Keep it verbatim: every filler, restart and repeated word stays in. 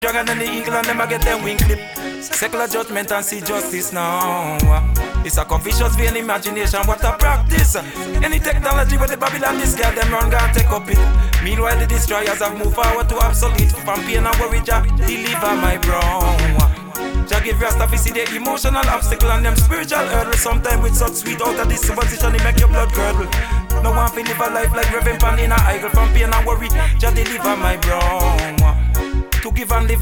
Dragon and the eagle and them a get them wing clip. Secular judgment and see justice now. It's a confucius vain imagination, what a practice. Any technology with the Babylon, this girl them run gonna take up it. Meanwhile the destroyers have moved forward to obsolete. From pain and worry, Jah deliver my bro. Jah give Rasta fi see the emotional obstacle and them spiritual hurdle. Sometimes with such sweet out of this superstition, it make your blood curdle. No one fi live a life like Reverend Pan in a idol. From pain and worry, Jah deliver my bro. To give and live